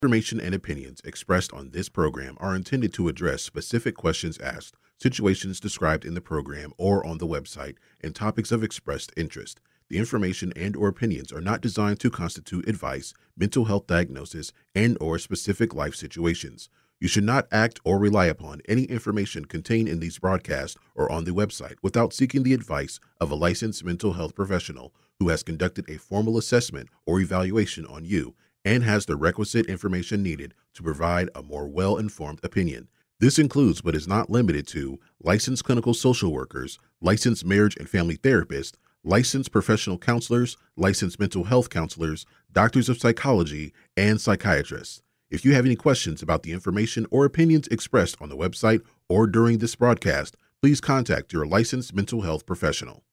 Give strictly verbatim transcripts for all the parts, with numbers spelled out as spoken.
Information and opinions expressed on this program are intended to address specific questions asked, situations described in the program or on the website, and topics of expressed interest. The information and or opinions are not designed to constitute advice, mental health diagnosis, and or specific life situations. You should not act or rely upon any information contained in these broadcasts or on the website without seeking the advice of a licensed mental health professional who has conducted a formal assessment or evaluation on you and has the requisite information needed to provide a more well-informed opinion. This includes but is not limited to licensed clinical social workers, licensed marriage and family therapists, licensed professional counselors, licensed mental health counselors, doctors of psychology, and psychiatrists. If you have any questions about the information or opinions expressed on the website or during this broadcast, please contact your licensed mental health professional.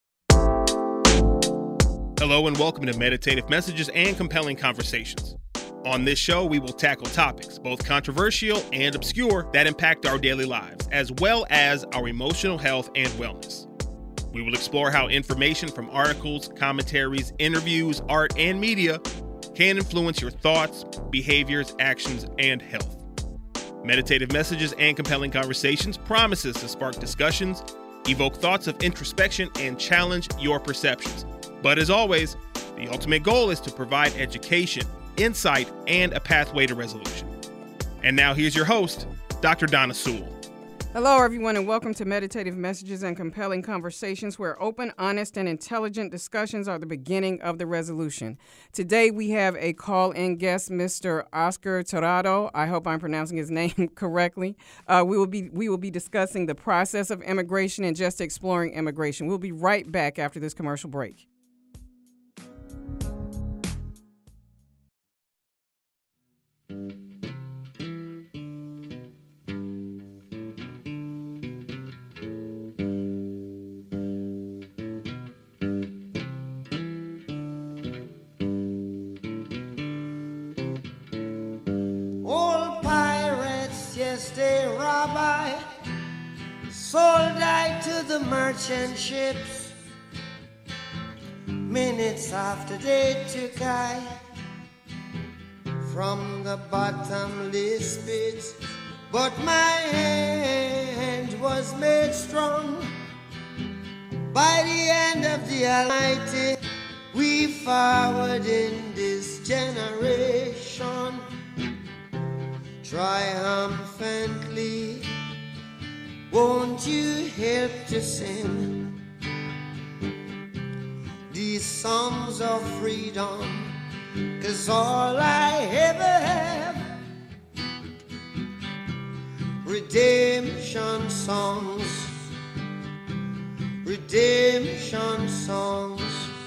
Hello and welcome to Meditative Messages and Compelling Conversations. On this show, we will tackle topics, both controversial and obscure, that impact our daily lives, as well as our emotional health and wellness. We will explore how information from articles, commentaries, interviews, art, and media can influence your thoughts, behaviors, actions, and health. Meditative Messages and Compelling Conversations promises to spark discussions, evoke thoughts of introspection, and challenge your perceptions. But as always, the ultimate goal is to provide education, insight, and a pathway to resolution. And now here's your host, Doctor Donna Sewell. Hello, everyone, and welcome to Meditative Messages and Compelling Conversations, where open, honest, and intelligent discussions are the beginning of the resolution. Today, we have a call-in guest, Mister Oscar Tirado. I hope I'm pronouncing his name correctly. Uh, we will be we will be discussing the process of immigration and just exploring immigration. We'll be right back after this commercial break. Sold I to the merchant ships. Minutes after they took I from the bottomless pit, but my hand was made strong by the hand of the Almighty. We forward in this generation triumphantly. Won't you help to sing these songs of freedom? 'Cause all I ever have, redemption songs, redemption songs.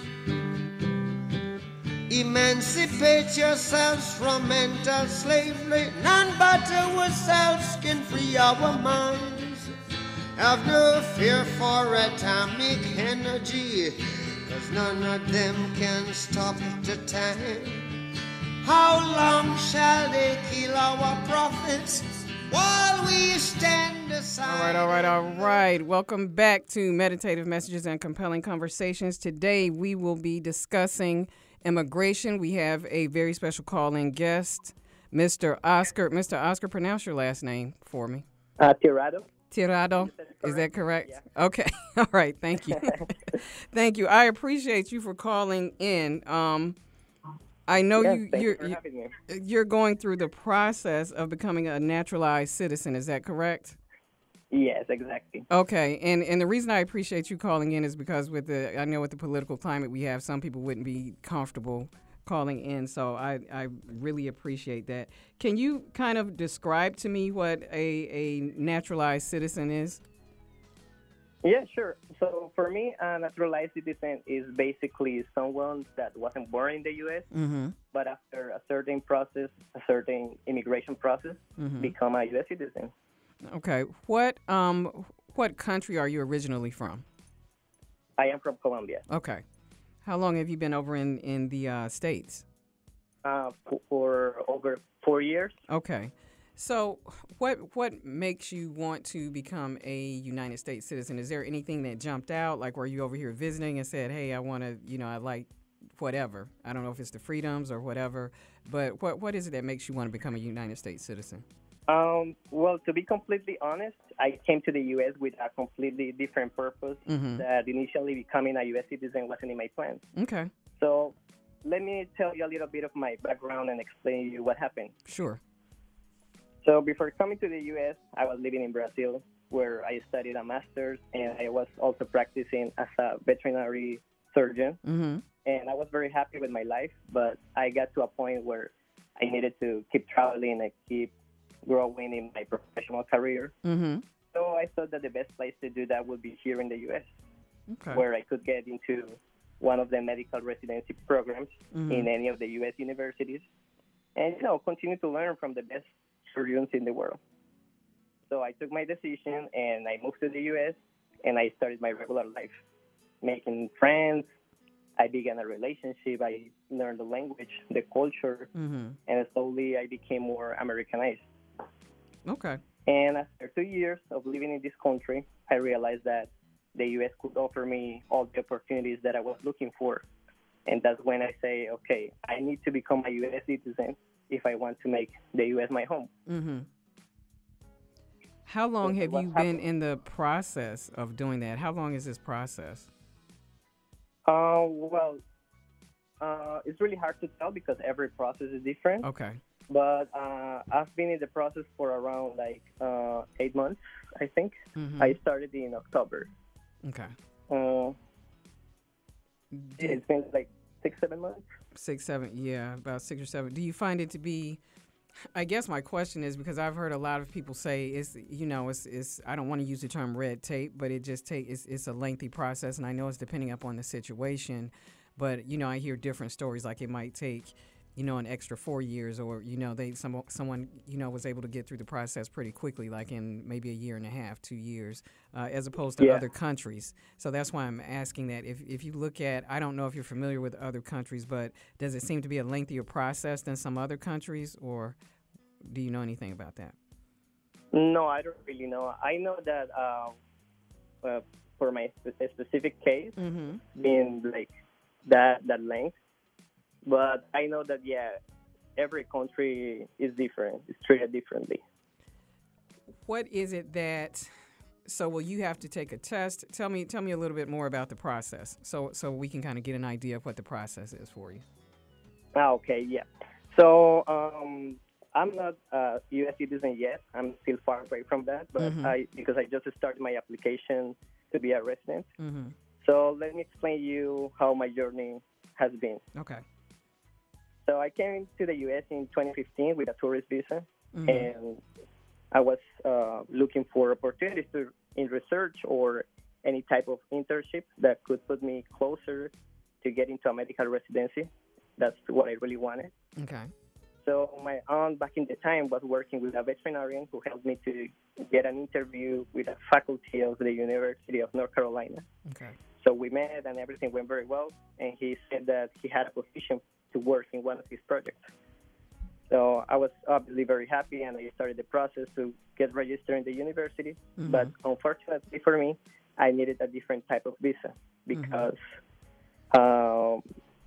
Emancipate yourselves from mental slavery. None but ourselves can free our minds. Have no fear for atomic energy, 'cause none of them can stop the time. How long shall they kill our prophets while we stand aside? All right, all right, all right. Welcome back to Meditative Messages and Compelling Conversations. Today we will be discussing immigration. We have a very special call-in guest, Mister Oscar. Mister Oscar, pronounce your last name for me. Uh, Tirado. Tirado, is that correct? Yeah. Okay, all right, thank you. Thank you. I appreciate you for calling in. Um, I know Yes, you, thank you're, you for having me. you're going through the process of becoming a naturalized citizen, is that correct? Yes, exactly. Okay, and, and the reason I appreciate you calling in is because with the, I know with the political climate we have, some people wouldn't be comfortable calling in, so I, I really appreciate that. Can you kind of describe to me what a, a naturalized citizen is? Yeah, sure. So for me, a naturalized citizen is basically someone that wasn't born in the U S, Mm-hmm. but after a certain process, a certain immigration process, Mm-hmm. become a U S citizen. Okay. What um what country are you originally from? I am from Colombia. Okay. How long have you been over in in the uh, States? Uh, f- for over four years. Okay. So what what makes you want to become a United States citizen? Is there anything that jumped out? Like, were you over here visiting and said, hey, I want to, you know, I like whatever. I don't know if it's the freedoms or whatever, but what what is it that makes you want to become a United States citizen? Um, well, to be completely honest, I came to the U S with a completely different purpose. Mm-hmm. That initially becoming a U S citizen wasn't in my plans. Okay. So let me tell you a little bit of my background and explain to you what happened. Sure. So before coming to the U S, I was living in Brazil, where I studied a master's, and I was also practicing as a veterinary surgeon. Mm-hmm. And I was very happy with my life, but I got to a point where I needed to keep traveling and keep growing in my professional career. Mm-hmm. So I thought that the best place to do that would be here in the U S, Okay. where I could get into one of the medical residency programs Mm-hmm. in any of the U S universities, and you know continue to learn from the best surgeons in the world. So I took my decision and I moved to the U S and I started my regular life, making friends. I began a relationship. I learned the language, the culture, Mm-hmm. and slowly I became more Americanized. Okay. And after two years of living in this country, I realized that the U S could offer me all the opportunities that I was looking for. And that's when I say, okay, I need to become a U S citizen if I want to make the U S my home. Mm-hmm. How long So have what you been happened? in the process of doing that? How long is this process? Uh, well, uh, it's really hard to tell because every process is different. Okay. But uh, I've been in the process for around like uh, eight months, I think. Mm-hmm. I started in October. Okay. Uh, Did- it's been like six, seven months. Six, seven, yeah, about six or seven. Do you find it to be? I guess my question is because I've heard a lot of people say it's, you know, it's, it's. I don't want to use the term red tape, but it just take it's, it's a lengthy process, and I know it's depending upon the situation. But you know, I hear different stories. Like it might take, you know, an extra four years, or you know, they some someone you know was able to get through the process pretty quickly, like in maybe a year and a half, two years, uh, as opposed to Yeah. other countries. So that's why I'm asking that. If if you look at, I don't know if you're familiar with other countries, but does it seem to be a lengthier process than some other countries, or do you know anything about that? No, I don't really know. I know that uh, uh, for my spe- specific case, Mm-hmm. being like that that length, but I know that yeah, every country is different. It's treated differently. What is it that? So will you have to take a test? Tell me, tell me a little bit more about the process, so so we can kind of get an idea of what the process is for you. Ah, okay, yeah. So um, I'm not a U S citizen yet. I'm still far away from that, but Mhm. I because I just started my application to be a resident. Mm-hmm. So let me explain you how my journey has been. Okay. So I came to the U S in twenty fifteen with a tourist visa, Mm-hmm. and I was uh, looking for opportunities to, in research or any type of internship that could put me closer to getting to a medical residency. That's what I really wanted. Okay. So my aunt back in the time was working with a veterinarian who helped me to get an interview with a faculty of the University of North Carolina. Okay. So we met and everything went very well, and he said that he had a position to work in one of his projects. So I was obviously very happy, and I started the process to get registered in the university. Mhm. But unfortunately for me, I needed a different type of visa because um,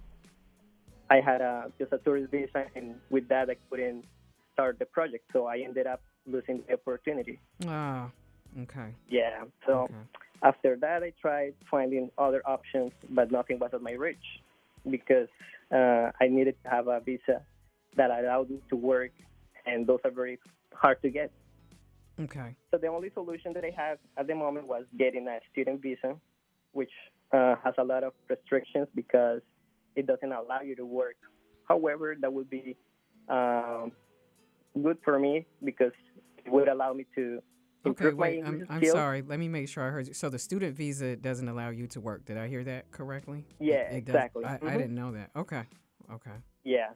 I had a, just a tourist visa, and with that I couldn't start the project. So I ended up losing the opportunity. Ah. Okay. Yeah. So Okay. after that, I tried finding other options, but nothing was at my reach because uh, I needed to have a visa that allowed me to work, and those are very hard to get. Okay. So the only solution that I had at the moment was getting a student visa, which uh, has a lot of restrictions because it doesn't allow you to work. However, that would be um, good for me because it would allow me to Okay, improve my wait, English I'm, I'm skills. sorry. Let me make sure I heard you. So the student visa doesn't allow you to work. Did I hear that correctly? Yeah, It- it does- exactly. I, I Mhm. didn't know that. Okay. Okay. Yes.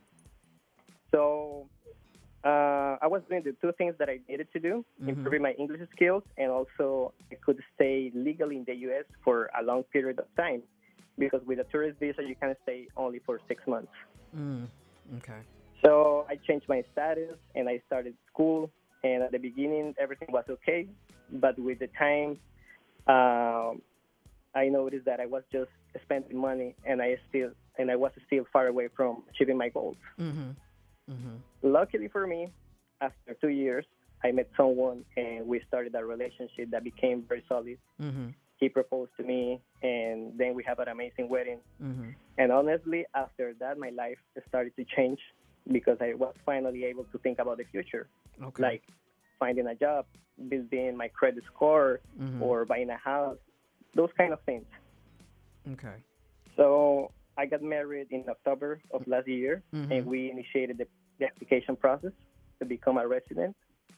So uh, I was doing the two things that I needed to do, Mhm. improving my English skills, and also I could stay legally in the U S for a long period of time. Because with a tourist visa, you can stay only for six months. Mm. Okay. So I changed my status, and I started school. And at the beginning, everything was okay. But with the time, um, I noticed that I was just spending money, and I still and I was still far away from achieving my goals. Mm-hmm. Mm-hmm. Luckily for me, after two years, I met someone, and we started a relationship that became very solid. Mm-hmm. He proposed to me, and then we have an amazing wedding. Mm-hmm. And honestly, after that, my life started to change because I was finally able to think about the future, Okay. like finding a job, building my credit score, Mhm. or buying a house, those kind of things. Okay. So I got married in October of last year, Mhm. and we initiated the, the application process to become a resident.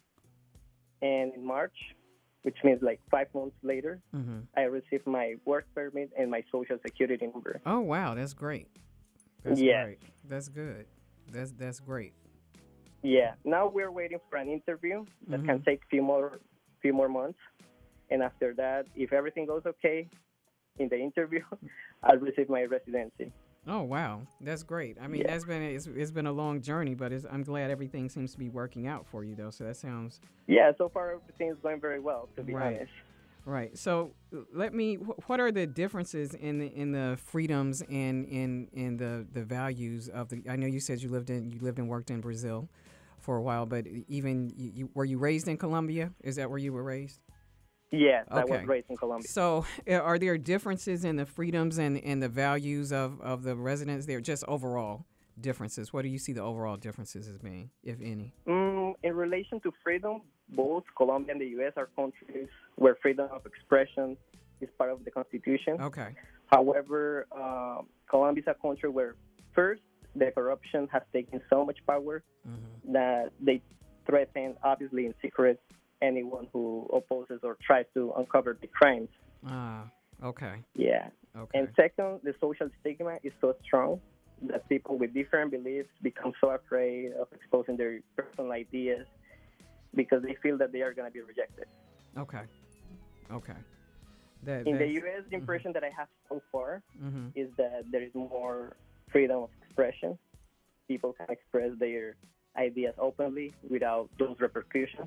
And in March, which means like five months later, Mm-hmm. I received my work permit and my social security number. Oh wow, that's great. That's Yes. great. That's good. That's that's great. Yeah. Now we're waiting for an interview that can take few more few more months, and after that, if everything goes okay in the interview, I'll receive my residency. Oh wow, that's great. I mean, Yeah. that's been it's, it's been a long journey, but it's, I'm glad everything seems to be working out for you though. So that sounds Yeah. So far, everything is going very well, to be Right. honest. right. So let me. wh- What are the differences in the in the freedoms and in in the the values of the? I know you said you lived in you lived and worked in Brazil for a while, but even you, you were you raised in Colombia? Is that where you were raised? Yes, I Okay. was raised in Colombia. So, uh, are there differences in the freedoms and, and the values of, of the residents there? Just overall differences. What do you see the overall differences as being, if any? Mm, in relation to freedom, both Colombia and the U S are countries where freedom of expression is part of the Constitution. Okay. However, uh, Colombia is a country where, first, the corruption has taken so much power Mm-hmm. that they threaten, obviously in secret, anyone who opposes or tries to uncover the crimes. Ah. Okay. Yeah. Okay. And second, the social stigma is so strong that people with different beliefs become so afraid of exposing their personal ideas because they feel that they are going to be rejected. Okay. Okay. That, In the that's- U S, the impression that I have so far Mhm. is that there is more freedom of expression. People can express their ideas openly without those repercussions.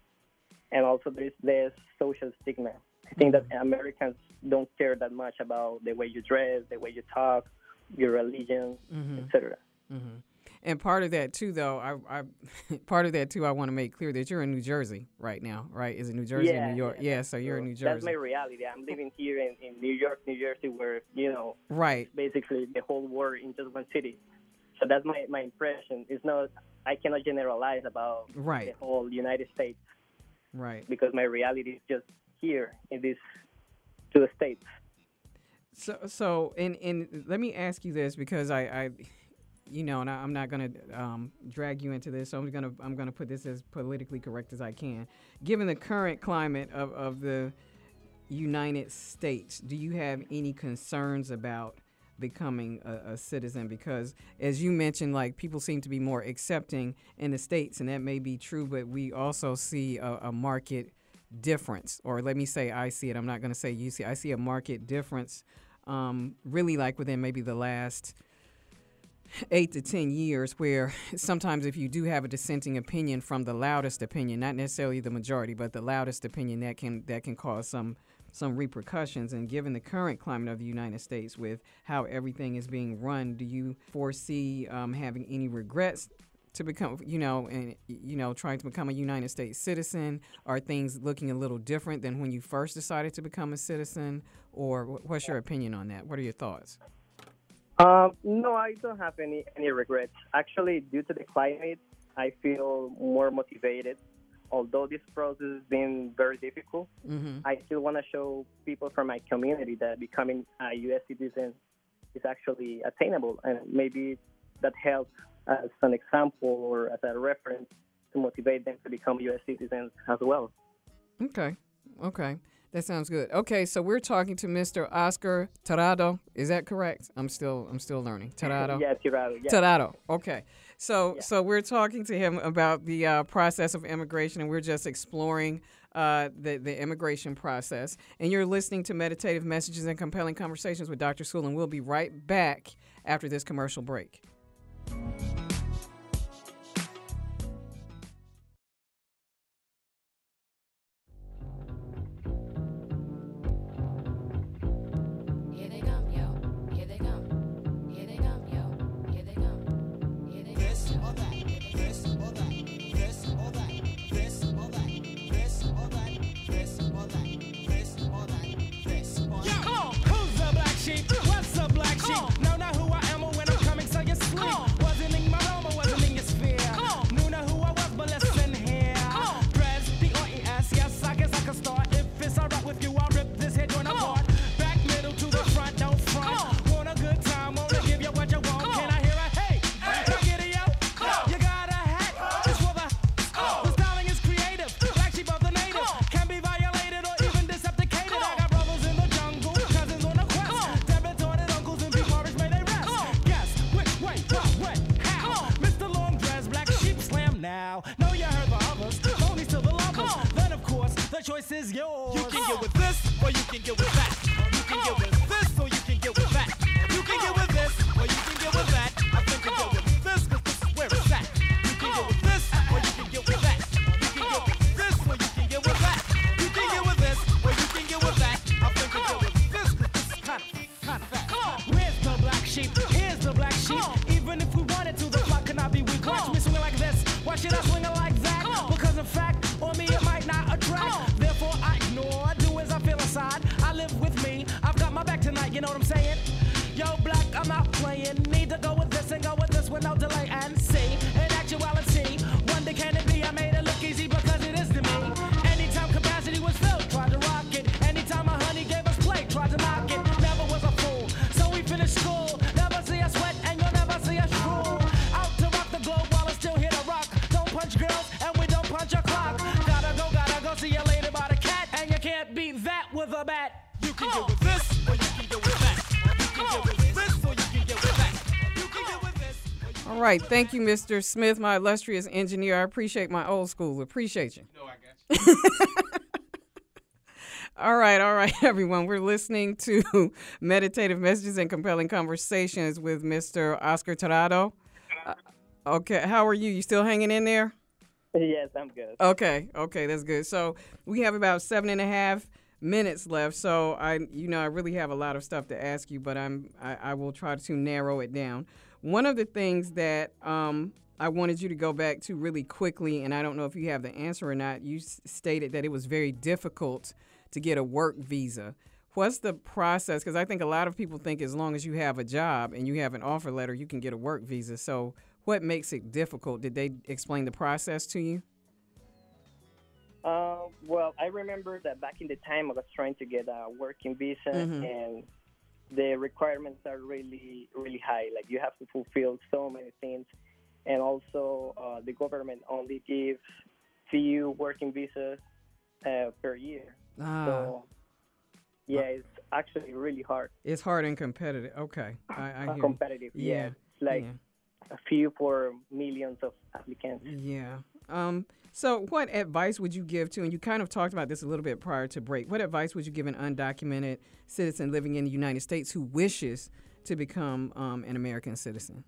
And also there is less social stigma. I think that Americans don't care that much about the way you dress, the way you talk, your religion, Mhm. et cetera. Mhm. And part of that too, though, I, I part of that too, I want to make clear that you're in New Jersey right now, right? Is it New Jersey Yeah, and New York? yeah, Yeah, so you're in New That's my Jersey, reality. I'm living here in, in New York, New Jersey, where, you know, right? basically the whole world in just one city. So that's my, my impression. It's not, I cannot generalize about Right. the whole United States Right. because my reality is just here in these two states. So, so, and and let me ask you this because I, I you know, and I, I'm not gonna um, drag you into this, so I'm gonna I'm gonna put this as politically correct as I can. Given the current climate of, of the United States, do you have any concerns about becoming a, a citizen? Because as you mentioned, like people seem to be more accepting in the States, and that may be true, but we also see a, a market difference, or let me say I see it. I'm not going to say you see. I see a market difference, um, really like within maybe the last eight to ten years, where sometimes if you do have a dissenting opinion from the loudest opinion, not necessarily the majority, but the loudest opinion, that can that can cause some some repercussions. And given the current climate of the United States with how everything is being run, do you foresee um, having any regrets to become, you know, and you know, trying to become a United States citizen? Are things looking a little different than when you first decided to become a citizen? Or wh- what's your opinion on that? What are your thoughts? Um, no, I don't have any, any regrets. Actually, due to the climate, I feel more motivated. Although this process has been very difficult, Mm-hmm. I still want to show people from my community that becoming a U S citizen is actually attainable, and maybe that helps as an example or as a reference to motivate them to become U S citizens as well. Okay. Okay. That sounds good. Okay, so we're talking to Mister Oscar Tirado. Is that correct? I'm still I'm still learning. Tirado. Yeah, Tirado. Yeah. Tirado. Okay. So Yeah. so we're talking to him about the uh, process of immigration, and we're just exploring uh, the the immigration process. And you're listening to Meditative Messages and Compelling Conversations with Doctor Sewell, and we'll be right back after this commercial break. Here they come, yo. Here they come. Here they come. now. Know you heard the others, only to the lovers. Then of course, the choice is yours. You can get with this, or you can get with that. You can get with this, or you can get with that. You can get with this, or you can get with that. I think you get with this, cause this is where it's at. You can get with this, or you can get with that. You can get with this, or you can get with that. You can get with this, or you can get with that. I think you get with this, cause this is kind of, kind of fat. Where's the black sheep? Here's the black sheep. Even if we wanted to, the flock cannot be weak. Watch me swing like this. Why should I swing it like that? Because in fact, on me it might not attract. Therefore I ignore, do as I feel inside. I live with me, I've got my back tonight, you know what I'm saying? Yo, black, I'm not playing. Need to go with this and go with this with no delay and see. In actuality, wonder can it be? I made it look easy because it is to me. Anytime capacity was filled, tried to rock it. Anytime my honey gave us play, tried to knock it. Never was a fool, so we finished school. Never see us sweat and you'll never see us drool. Out to rock the globe while it's still here to rock. Don't punch girls and we don't punch a clock. Gotta go, gotta go see you later by the cat. And you can't beat that with a bat. You can get with this or you can get with that. You can get with this or you can get with that. You can get with this. All right. Thank you, Mister Smith, my illustrious engineer. I appreciate my old school. Appreciate you. No, I got you. All right, all right, everyone. We're listening to Meditative Messages and Compelling Conversations with Mister Oscar Tirado. Uh, okay, how are you? You still hanging in there? Yes, I'm good. Okay, okay, that's good. So we have about seven and a half minutes left. So I, you know, I really have a lot of stuff to ask you, but I'm, I, I will try to narrow it down. One of the things that um, I wanted you to go back to really quickly, and I don't know if you have the answer or not. You s- stated that it was very difficult to get a work visa. What's the process? Because I think a lot of people think as long as you have a job and you have an offer letter, you can get a work visa. So what makes it difficult? Did they explain the process to you? Uh, well, I remember that back in the time I was trying to get a working visa, Mhm. and the requirements are really, really high. Like you have to fulfill so many things, and also uh, the government only gives few working visas uh, per year. Ah, So, yeah, it's actually really hard. it's hard and competitive. Okay, I, I Uh, hear you. competitive. Yeah, Yeah, it's like yeah. a few for millions of applicants. Yeah. Um, so what advice would you give to, and you kind of talked about this a little bit prior to break, what advice would you give an undocumented citizen living in the United States who wishes to become um, an American citizen?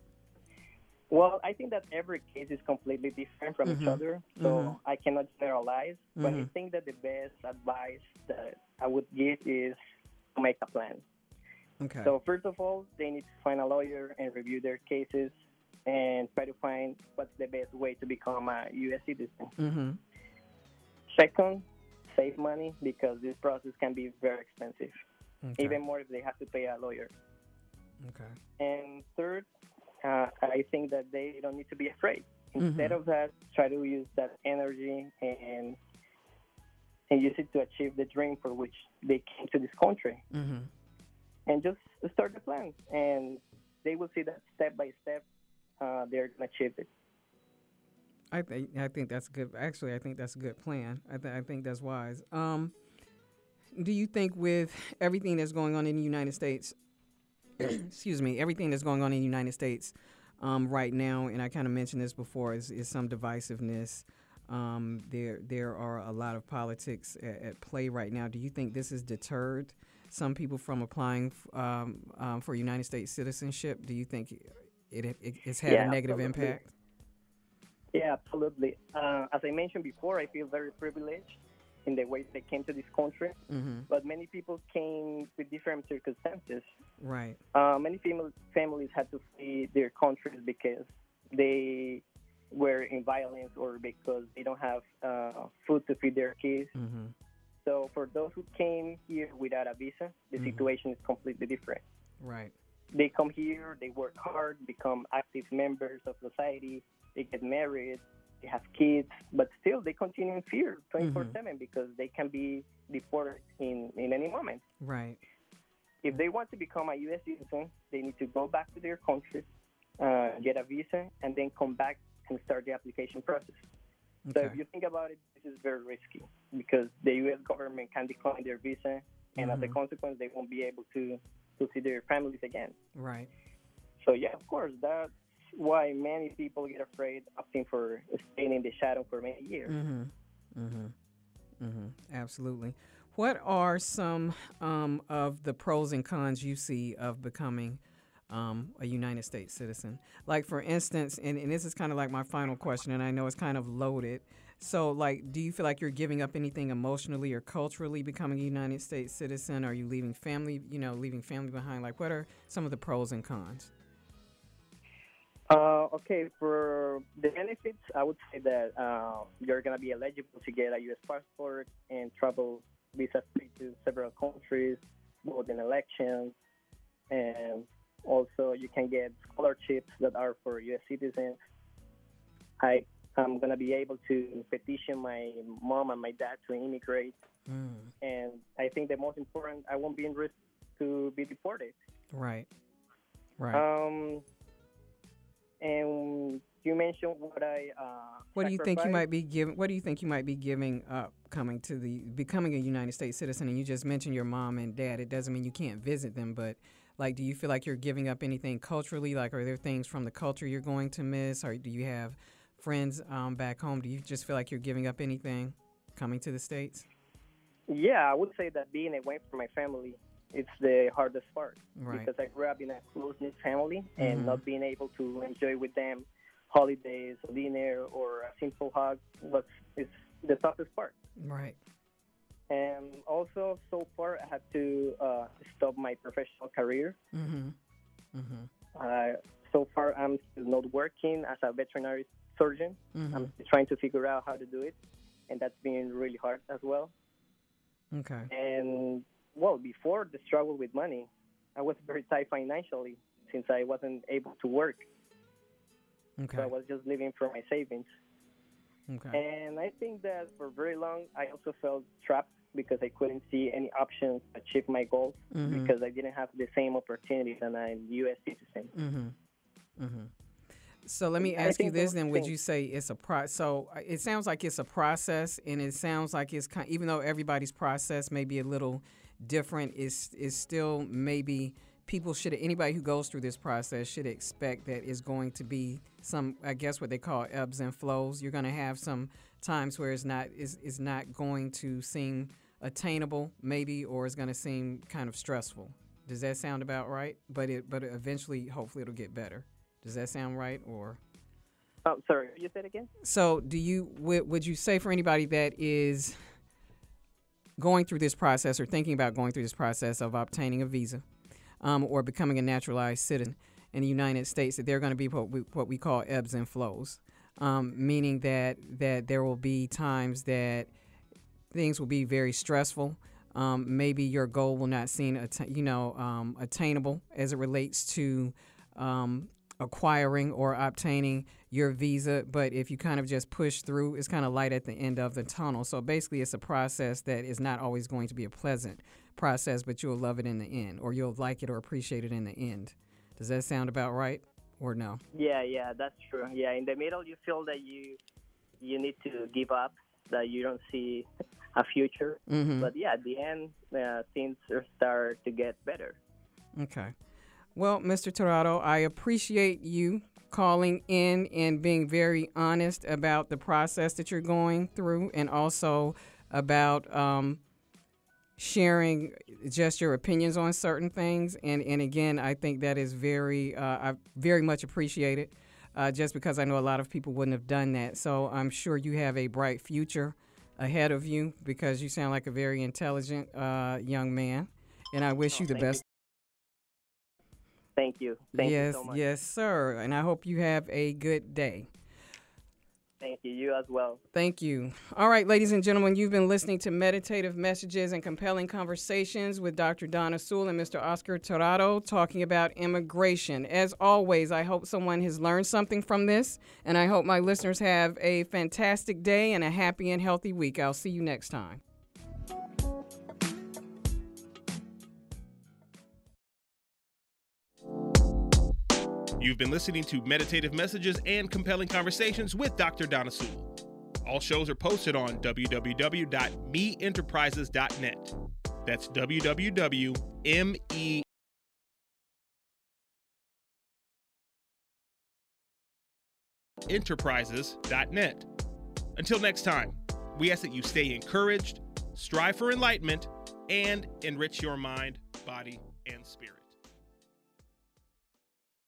Well, I think that every case is completely different from each Mhm. other, so Mhm. I cannot generalize. But I Mhm. think that the best advice that I would give is to make a plan. Okay. So first of all, they need to find a lawyer and review their cases and try to find what's the best way to become a U S citizen. mm-hmm. Second, save money because this process can be very expensive, Okay. even more if they have to pay a lawyer. Okay. And third, uh, I think that they don't need to be afraid. Mhm. Instead of that, try to use that energy and and use it to achieve the dream for which they came to this country. Mm-hmm. And just start the plan, and they will see that step by step uh, they're going to achieve it. I think I think that's good. Actually, I think that's a good plan. I, th- I think that's wise. Um, do you think with everything that's going on in the United States, excuse me, everything that's going on in the United States um, right now, and I kind of mentioned this before, is, is some divisiveness. Um, there there are a lot of politics at, at play right now. Do you think this has deterred some people from applying f- um, um, for United States citizenship? Do you think it, it it's had Yeah, a negative absolutely. impact? Yeah, absolutely. Uh, as I mentioned before, I feel very privileged in the way they came to this country, Mm-hmm. but many people came with different circumstances. Right. Uh, many fam- families had to flee their countries because they were in violence or because they don't have uh, food to feed their kids. Mm-hmm. So for those who came here without a visa, the Mhm. situation is completely different. Right. They come here, they work hard, become active members of society, they get married, they have kids, but still they continue in fear twenty-four seven because they can be deported in, in any moment. Right. If they want to become a U S citizen, they need to go back to their country, uh, get a visa, and then come back and start the application process. So Okay. if you think about it, this is very risky because the U S government can decline their visa, and as a Mhm. consequence, they won't be able to, to see their families again. Right. So yeah, of course, that's why many people get afraid opting for staying in the shadow for many years. Mm-hmm. Mm-hmm. Mm-hmm. Absolutely. What are some um, of the pros and cons you see of becoming um, a United States citizen? Like, for instance, and, and this is kind of like my final question, and I know it's kind of loaded. So, like, do you feel like you're giving up anything emotionally or culturally becoming a United States citizen? Are you leaving family, you know, leaving family behind? Like, what are some of the pros and cons? Uh, okay, for the benefits, I would say that uh, you're going to be eligible to get a U S passport and travel visa-free to several countries, vote in elections, and also you can get scholarships that are for U S citizens. I I'm going to be able to petition my mom and my dad to immigrate. Mm. And I think the most important, I won't be in risk to be deported. Right. Right. Um, and you mentioned what I uh, What do you think you might be giving? What do you think you might be giving up coming to the becoming a United States citizen? And you just mentioned your mom and dad. It doesn't mean you can't visit them, but like, do you feel like you're giving up anything culturally? Like, are there things from the culture you're going to miss, or do you have friends um, back home? Do you just feel like you're giving up anything coming to the States? Yeah, I would say that being away from my family, it's the hardest part. Right. Because I grew up in a close-knit family, and Mm-hmm. not being able to enjoy with them holidays, dinner, or a simple hug was is the toughest part. Right. And also, so far, I had to uh, stop my professional career. Mm-hmm. Mm-hmm. Uh, so far, I'm still not working as a veterinary surgeon. Mm-hmm. I'm trying to figure out how to do it, and that's been really hard as well. Okay. And, well, before the struggle with money, I was very tight financially since I wasn't able to work. Okay. So I was just living from my savings. Okay. And I think that for very long, I also felt trapped because I couldn't see any options to achieve my goals Mm-hmm. because I didn't have the same opportunities as a U S citizen. Mm-hmm. Mm-hmm. So let me I ask you think this those then. Would things- you say it's a pro? So uh, it sounds like it's a process, and it sounds like it's kind, even though everybody's process may be a little different, it's, it's still maybe people should, anybody who goes through this process should expect that it's going to be some, I guess what they call ebbs and flows. You're going to have some times where it's not, is is not going to seem attainable maybe, or it's going to seem kind of stressful. Does that sound about right? But it, but eventually, hopefully it'll get better. Does that sound right? Or Oh, sorry, you said again? so do you, would, would you say for anybody that is going through this process or thinking about going through this process of obtaining a visa um, or becoming a naturalized citizen in the United States, that there are going to be what we, what we call ebbs and flows, um, meaning that, that there will be times that things will be very stressful. Um, maybe your goal will not seem, atta- you know, um, attainable as it relates to um, acquiring or obtaining your visa. But if you kind of just push through, it's kind of light at the end of the tunnel. So basically, it's a process that is not always going to be a pleasant process, but you'll love it in the end, or you'll like it or appreciate it in the end. Does that sound about right, or no? Yeah, yeah, that's true. Yeah, in the middle, you feel that you you need to give up, that you don't see a future. Mm-hmm. But yeah, at the end, uh, things start to get better. Okay. Well, Mister Tirado, I appreciate you calling in and being very honest about the process that you're going through, and also about um, sharing just your opinions on certain things. And, and again, I think that is very, uh, I very much appreciate it, uh, just because I know a lot of people wouldn't have done that. So I'm sure you have a bright future ahead of you, because you sound like a very intelligent uh, young man, and I wish Oh, you the thank best. Thank you. Thank yes, you so much. yes, sir. And I hope you have a good day. Thank you. You as well. Thank you. All right, ladies and gentlemen, you've been listening to Meditative Messages and Compelling Conversations with Doctor Donna Sewell and Mister Oscar Tirado, talking about immigration. As always, I hope someone has learned something from this, and I hope my listeners have a fantastic day and a happy and healthy week. I'll see you next time. You've been listening to Meditative Messages and Compelling Conversations with Doctor Donna Sewell. All shows are posted on w w w dot me enterprises dot net. That's w w w dot me enterprises dot net. Until next time, we ask that you stay encouraged, strive for enlightenment, and enrich your mind, body, and spirit.